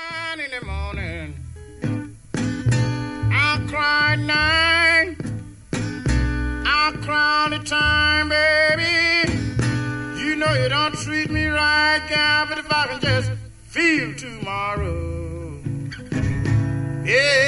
crying in the morning. I cry at night. I cry all the time, baby. You know you don't treat me right, gal, but if I can just feel tomorrow. Yeah.